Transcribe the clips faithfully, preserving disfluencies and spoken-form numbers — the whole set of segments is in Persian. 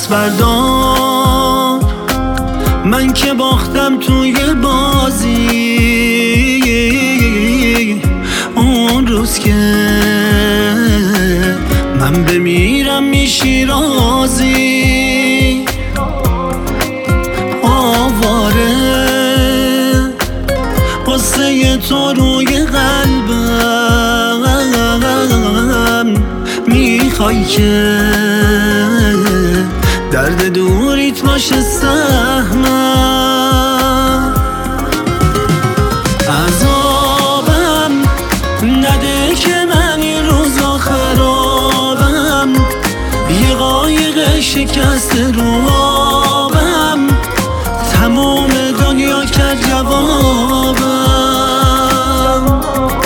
بردار، من که باختم توی بازی. اون روز که من بمیرم میشی راضی. آواره قصه تو روی قلبم، میخوای که درد دوریت باشه سهمم. عذابم نده که من این روزا خرابم، یه قایق شکسته رو آبم، تموم دنیا کرد جوابم.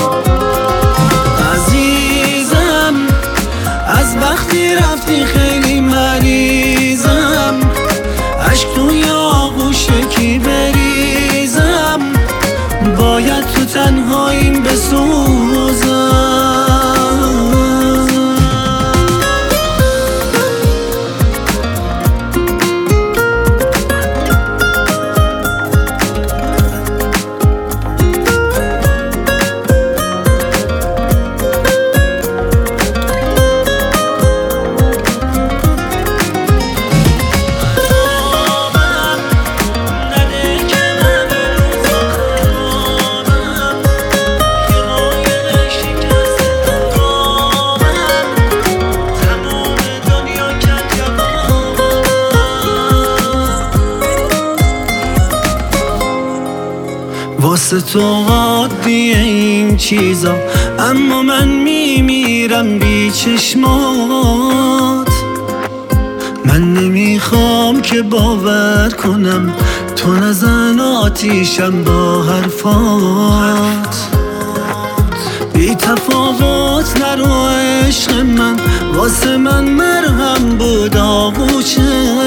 عزیزم از وقتی رفتی خیلی مریضم، عشق توی آغوش کی بریزم، باید تو تنهاییم بسوزم. واسه تو عادیه این چیزا، اما من میمیرم بی چشمات. من نمیخوام که باور کنم تو نزن آتیشم با حرفات. بی تفاوت نرو عشق من، واسه من مرهم بود آغوشت.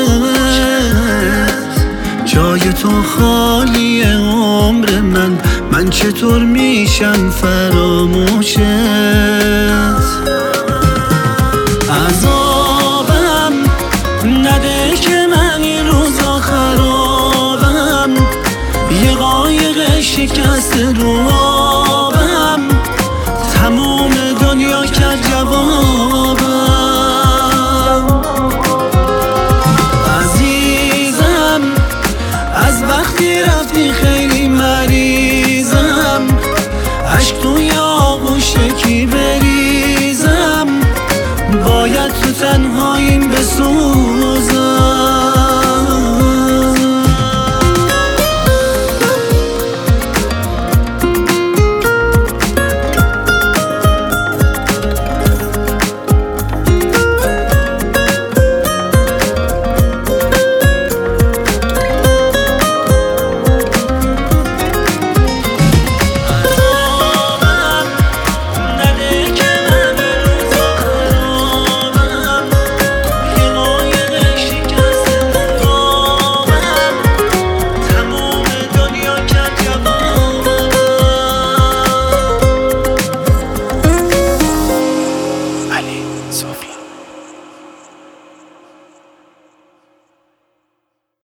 جای تو خالی عمر من، من چطور میشم فراموشت. عذابم نده که من این روزا خرابم، یه قایق شکسته رو آبم، تموم دنیا کرد جوابم. عزیزم از وقتی رفتی خیلی مریضم، عشق توی آغوش کی بریزم، باید تو تنهاییم بسوزم. Sophie.